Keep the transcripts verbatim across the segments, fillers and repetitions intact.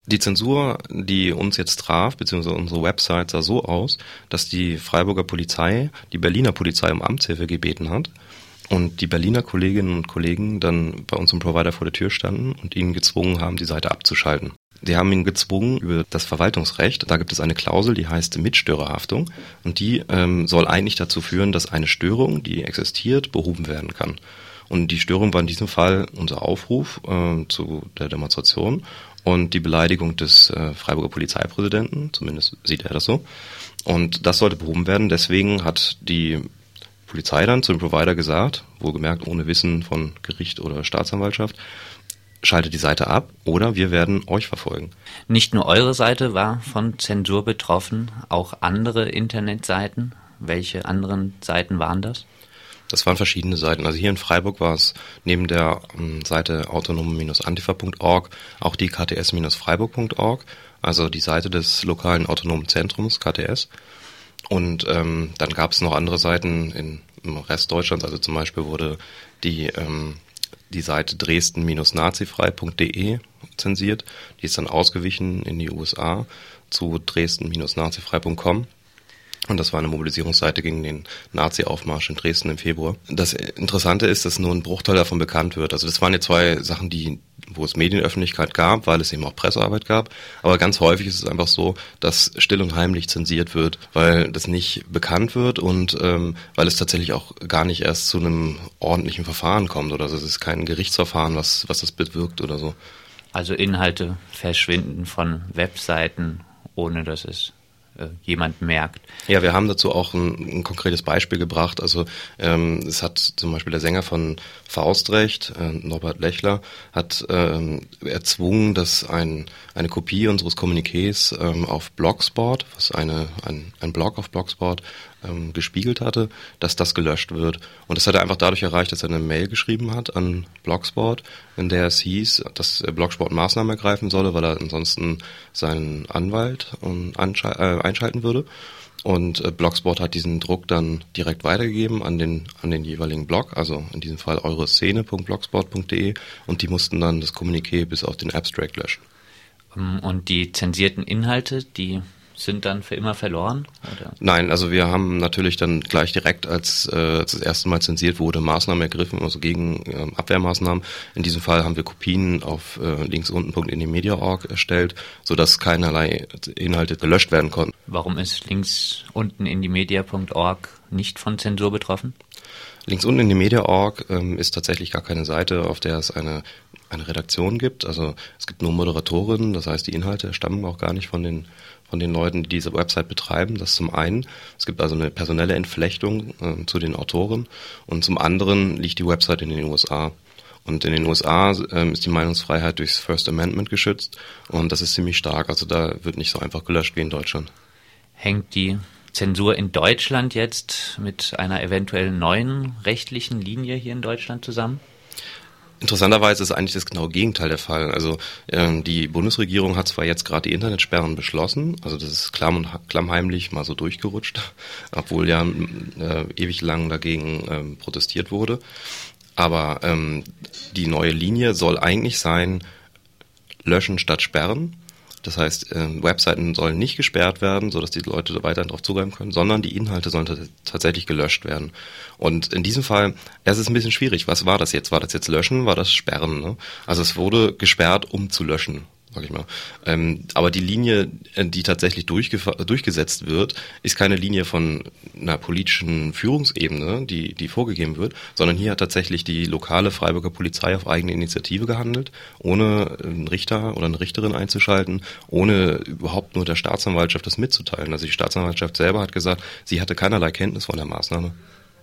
Die Zensur, die uns jetzt traf, beziehungsweise unsere Website sah so aus, dass die Freiburger Polizei die Berliner Polizei um Amtshilfe gebeten hat und die Berliner Kolleginnen und Kollegen dann bei unserem Provider vor der Tür standen und ihn gezwungen haben, die Seite abzuschalten. Die haben ihn gezwungen über das Verwaltungsrecht. Da gibt es eine Klausel, die heißt Mitstörerhaftung und die ähm, soll eigentlich dazu führen, dass eine Störung, die existiert, behoben werden kann. Und die Störung war in diesem Fall unser Aufruf äh, zu der Demonstration und die Beleidigung des äh, Freiburger Polizeipräsidenten, zumindest sieht er das so. Und das sollte behoben werden. Deswegen hat die Polizei dann zum Provider gesagt, wohlgemerkt ohne Wissen von Gericht oder Staatsanwaltschaft, schaltet die Seite ab oder wir werden euch verfolgen. Nicht nur eure Seite war von Zensur betroffen, auch andere Internetseiten. Welche anderen Seiten waren das? Das waren verschiedene Seiten. Also hier in Freiburg war es neben der ähm, Seite autonome-antifa punkt org auch die k t s freiburg punkt org, also die Seite des lokalen autonomen Zentrums K T S. Und ähm, dann gab es noch andere Seiten in, im Rest Deutschlands. Also zum Beispiel wurde die ähm, die Seite dresden-nazifrei punkt de zensiert. Die ist dann ausgewichen in die U S A zu dresden-nazifrei punkt com. Und das war eine Mobilisierungsseite gegen den Nazi-Aufmarsch in Dresden im Februar. Das Interessante ist, dass nur ein Bruchteil davon bekannt wird. Also das waren ja zwei Sachen, die, wo es Medienöffentlichkeit gab, weil es eben auch Pressearbeit gab. Aber ganz häufig ist es einfach so, dass still und heimlich zensiert wird, weil das nicht bekannt wird und ähm, weil es tatsächlich auch gar nicht erst zu einem ordentlichen Verfahren kommt. Oder also es ist kein Gerichtsverfahren, was, was das bewirkt oder so. Also Inhalte verschwinden von Webseiten, ohne dass es jemand merkt. Ja, wir haben dazu auch ein, ein konkretes Beispiel gebracht. Also ähm, es hat zum Beispiel der Sänger von Faustrecht, äh, Norbert Lechler, hat ähm, erzwungen, dass ein, eine Kopie unseres Kommuniqués ähm, auf Blogspot, was eine, ein, ein Blog auf Blogspot ähm, gespiegelt hatte, dass das gelöscht wird. Und das hat er einfach dadurch erreicht, dass er eine Mail geschrieben hat an Blogspot, in der es hieß, dass Blogspot Maßnahmen ergreifen solle, weil er ansonsten seinen Anwalt um, ansche- äh, einschalten würde. Und äh, Blogspot hat diesen Druck dann direkt weitergegeben an den an den jeweiligen Blog, also in diesem Fall eureszene punkt blogspot punkt de, und die mussten dann das Kommuniqué bis auf den Abstract löschen. Und die zensierten Inhalte, die sind dann für immer verloren? Oder? Nein, also wir haben natürlich dann gleich direkt, als, äh, als das erste Mal zensiert wurde, Maßnahmen ergriffen, also gegen äh, Abwehrmaßnahmen. In diesem Fall haben wir Kopien auf äh, linksunten.indimedia punkt org erstellt, sodass keinerlei Inhalte gelöscht werden konnten. Warum ist linksunten.indimedia punkt org nicht von Zensur betroffen? Linksunten.indimedia punkt org ähm, ist tatsächlich gar keine Seite, auf der es eine eine Redaktion gibt. Also es gibt nur Moderatorinnen, das heißt, die Inhalte stammen auch gar nicht von den von den Leuten, die diese Website betreiben. Das zum einen. Es gibt also eine personelle Entflechtung äh, zu den Autoren und zum anderen liegt die Website in den U S A. Und in den U S A äh, ist die Meinungsfreiheit durchs First Amendment geschützt und das ist ziemlich stark. Also da wird nicht so einfach gelöscht wie in Deutschland. Hängt die Zensur in Deutschland jetzt mit einer eventuell neuen rechtlichen Linie hier in Deutschland zusammen? Interessanterweise ist eigentlich das genaue Gegenteil der Fall. Also ähm, die Bundesregierung hat zwar jetzt gerade die Internetsperren beschlossen, also das ist klamm und klammheimlich mal so durchgerutscht, obwohl ja äh, ewig lang dagegen ähm, protestiert wurde. Aber ähm, die neue Linie soll eigentlich sein, löschen statt sperren. Das heißt, äh, Webseiten sollen nicht gesperrt werden, sodass die Leute weiterhin darauf zugreifen können, sondern die Inhalte sollen t- tatsächlich gelöscht werden. Und in diesem Fall, es ist ein bisschen schwierig. Was war das jetzt? War das jetzt löschen? War das sperren? Ne? Also es wurde gesperrt, um zu löschen, sag ich mal. Ähm, aber die Linie, die tatsächlich durchgef- durchgesetzt wird, ist keine Linie von einer politischen Führungsebene, die, die vorgegeben wird, sondern hier hat tatsächlich die lokale Freiburger Polizei auf eigene Initiative gehandelt, ohne einen Richter oder eine Richterin einzuschalten, ohne überhaupt nur der Staatsanwaltschaft das mitzuteilen. Also die Staatsanwaltschaft selber hat gesagt, sie hatte keinerlei Kenntnis von der Maßnahme.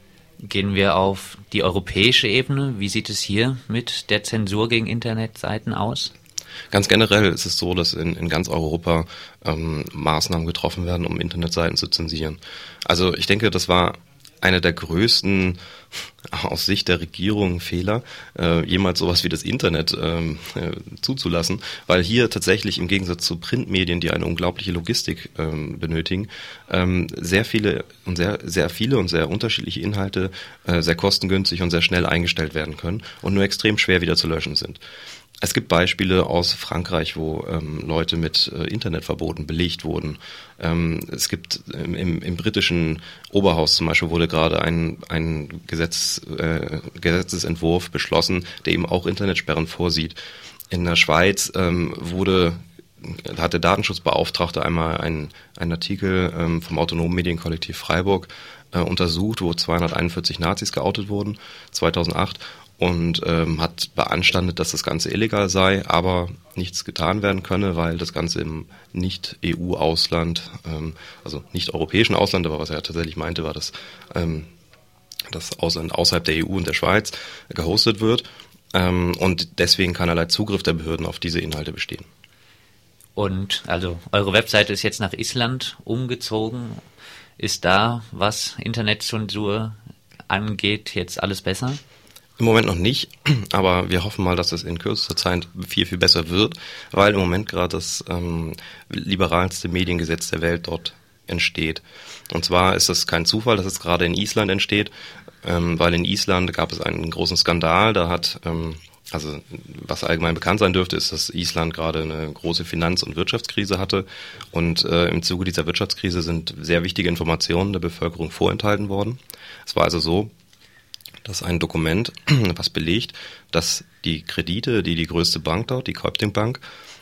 Gehen wir auf die europäische Ebene. Wie sieht es hier mit der Zensur gegen Internetseiten aus? Ganz generell ist es so, dass in, in ganz Europa ähm, Maßnahmen getroffen werden, um Internetseiten zu zensieren. Also ich denke, das war einer der größten, aus Sicht der Regierung, Fehler, äh, jemals sowas wie das Internet ähm, äh, zuzulassen, weil hier tatsächlich im Gegensatz zu Printmedien, die eine unglaubliche Logistik ähm, benötigen, ähm, sehr viele und sehr sehr viele und sehr unterschiedliche Inhalte äh, sehr kostengünstig und sehr schnell eingestellt werden können und nur extrem schwer wieder zu löschen sind. Es gibt Beispiele aus Frankreich, wo ähm, Leute mit äh, Internetverboten belegt wurden. Ähm, es gibt ähm, im, im britischen Oberhaus zum Beispiel wurde gerade ein, ein Gesetz, äh, Gesetzesentwurf beschlossen, der eben auch Internetsperren vorsieht. In der Schweiz ähm, wurde, da hat der Datenschutzbeauftragte einmal einen, einen Artikel ähm, vom Autonomen Medienkollektiv Freiburg äh, untersucht, wo zweihunderteinundvierzig Nazis geoutet wurden, zweitausendacht. Und ähm, hat beanstandet, dass das Ganze illegal sei, aber nichts getan werden könne, weil das Ganze im Nicht-E U-Ausland, ähm, also nicht-europäischen Ausland, aber was er tatsächlich meinte, war, dass ähm, das Ausland außerhalb der E U und der Schweiz gehostet wird ähm, und deswegen keinerlei Zugriff der Behörden auf diese Inhalte bestehen. Und also eure Webseite ist jetzt nach Island umgezogen. Ist da, was Internetzensur angeht, jetzt alles besser? Im Moment noch nicht, aber wir hoffen mal, dass es in kürzester Zeit viel, viel besser wird, weil im Moment gerade das ähm, liberalste Mediengesetz der Welt dort entsteht. Und zwar ist es kein Zufall, dass es gerade in Island entsteht, ähm, weil in Island gab es einen großen Skandal, da hat, ähm, also was allgemein bekannt sein dürfte, ist, dass Island gerade eine große Finanz- und Wirtschaftskrise hatte und äh, im Zuge dieser Wirtschaftskrise sind sehr wichtige Informationen der Bevölkerung vorenthalten worden. Es war also so, das ist ein Dokument, was belegt, dass die Kredite, die die größte Bank dort, die Kaupthing Bank,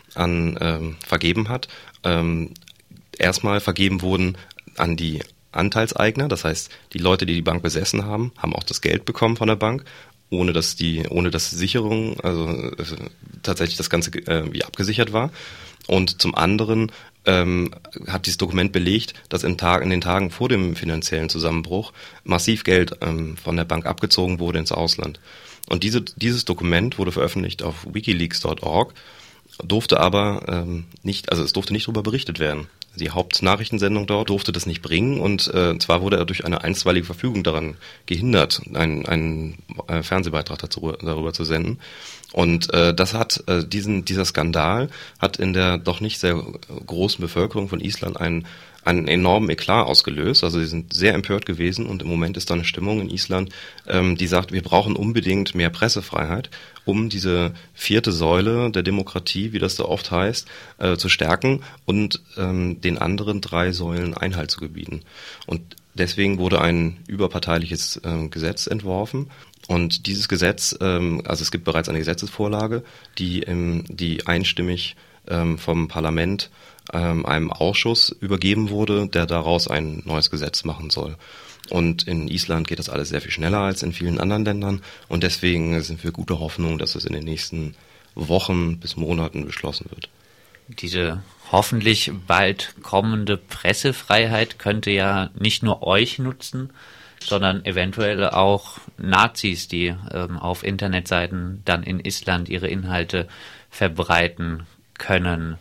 an ähm, vergeben hat, ähm, erstmal vergeben wurden an die Anteilseigner. Das heißt, die Leute, die die Bank besessen haben, haben auch das Geld bekommen von der Bank, ohne dass die, ohne dass Sicherung, also äh, tatsächlich das Ganze äh, wie abgesichert war. Und zum anderen ähm, hat dieses Dokument belegt, dass in, Tag, in den Tagen vor dem finanziellen Zusammenbruch massiv Geld ähm, von der Bank abgezogen wurde ins Ausland. Und diese, dieses Dokument wurde veröffentlicht auf wikileaks punkt org, durfte aber ähm, nicht, also es durfte nicht darüber berichtet werden. Die Hauptnachrichtensendung dort durfte das nicht bringen und äh, zwar wurde er durch eine einstweilige Verfügung daran gehindert, einen, einen äh, Fernsehbeitrag dazu, darüber zu senden. Und äh, das hat äh, diesen dieser Skandal hat in der doch nicht sehr großen Bevölkerung von Island einen einen enormen Eklat ausgelöst. Also sie sind sehr empört gewesen und im Moment ist da eine Stimmung in Island, ähm, die sagt, wir brauchen unbedingt mehr Pressefreiheit, um diese vierte Säule der Demokratie, wie das da oft heißt, äh, zu stärken und ähm, den anderen drei Säulen Einhalt zu gebieten. Und deswegen wurde ein überparteiliches äh, Gesetz entworfen. Und dieses Gesetz, ähm, also es gibt bereits eine Gesetzesvorlage, die, ähm, die einstimmig ähm, vom Parlament ähm, einem Ausschuss übergeben wurde, der daraus ein neues Gesetz machen soll. Und in Island geht das alles sehr viel schneller als in vielen anderen Ländern und deswegen sind wir guter Hoffnung, dass es in den nächsten Wochen bis Monaten beschlossen wird. Diese hoffentlich bald kommende Pressefreiheit könnte ja nicht nur euch nutzen, sondern eventuell auch Nazis, die ähm, auf Internetseiten dann in Island ihre Inhalte verbreiten können.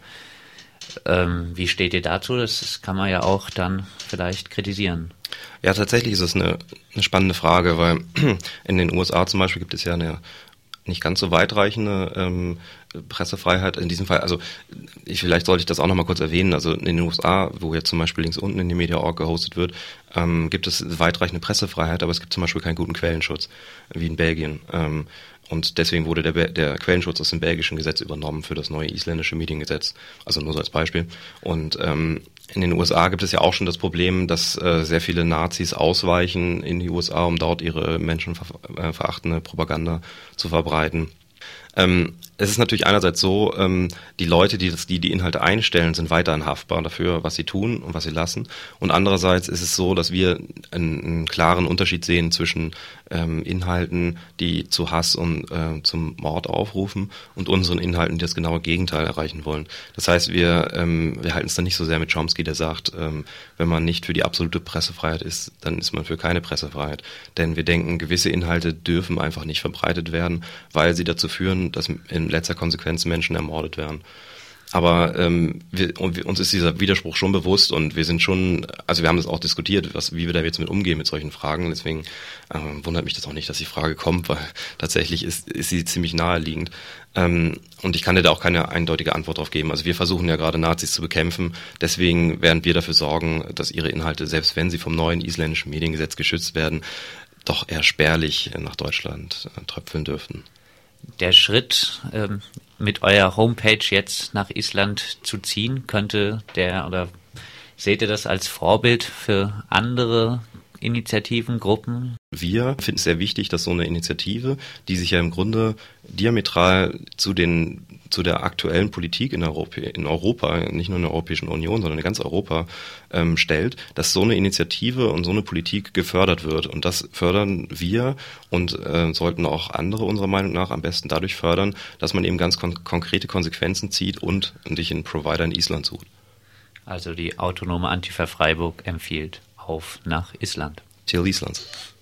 Ähm, wie steht ihr dazu? Das kann man ja auch dann vielleicht kritisieren. Ja, tatsächlich ist es eine, eine spannende Frage, weil in den U S A zum Beispiel gibt es ja eine nicht ganz so weitreichende ähm, Pressefreiheit in diesem Fall. Also ich, vielleicht sollte ich das auch noch mal kurz erwähnen. Also in den U S A, wo jetzt zum Beispiel links unten in die Media Punkt org gehostet wird, ähm, gibt es weitreichende Pressefreiheit, aber es gibt zum Beispiel keinen guten Quellenschutz, wie in Belgien. Ähm, und deswegen wurde der, der Quellenschutz aus dem belgischen Gesetz übernommen für das neue isländische Mediengesetz. Also nur so als Beispiel. Und ähm, in den U S A gibt es ja auch schon das Problem, dass äh, sehr viele Nazis ausweichen in die U S A, um dort ihre menschenverachtende Propaganda zu verbreiten. Ähm, es ist natürlich einerseits so, ähm, die Leute, die, das, die die Inhalte einstellen, sind weiterhin haftbar dafür, was sie tun und was sie lassen. Und andererseits ist es so, dass wir einen, einen klaren Unterschied sehen zwischen ähm, Inhalten, die zu Hass und äh, zum Mord aufrufen und unseren Inhalten, die das genaue Gegenteil erreichen wollen. Das heißt, wir, ähm, wir halten es dann nicht so sehr mit Chomsky, der sagt, ähm, wenn man nicht für die absolute Pressefreiheit ist, dann ist man für keine Pressefreiheit. Denn wir denken, gewisse Inhalte dürfen einfach nicht verbreitet werden, weil sie dazu führen, dass in letzter Konsequenz Menschen ermordet werden. Aber ähm, wir, uns ist dieser Widerspruch schon bewusst und wir sind schon, also wir haben das auch diskutiert, was, wie wir da jetzt mit umgehen mit solchen Fragen. Deswegen äh, wundert mich das auch nicht, dass die Frage kommt, weil tatsächlich ist, ist sie ziemlich naheliegend. Ähm, und ich kann dir da auch keine eindeutige Antwort drauf geben. Also wir versuchen ja gerade Nazis zu bekämpfen. Deswegen werden wir dafür sorgen, dass ihre Inhalte, selbst wenn sie vom neuen isländischen Mediengesetz geschützt werden, doch eher spärlich nach Deutschland äh, tröpfeln dürften. Der Schritt, ähm, mit eurer Homepage jetzt nach Island zu ziehen, könnte der, oder seht ihr das als Vorbild für andere Initiativen, Gruppen? Wir finden es sehr wichtig, dass so eine Initiative, die sich ja im Grunde diametral zu den zu der aktuellen Politik in Europa, in Europa, nicht nur in der Europäischen Union, sondern in ganz Europa ähm, stellt, dass so eine Initiative und so eine Politik gefördert wird. Und das fördern wir und äh, sollten auch andere unserer Meinung nach am besten dadurch fördern, dass man eben ganz kon- konkrete Konsequenzen zieht und sich einen Provider in Island sucht. Also die Autonome Antifa Freiburg empfiehlt auf nach Island. Till Islands.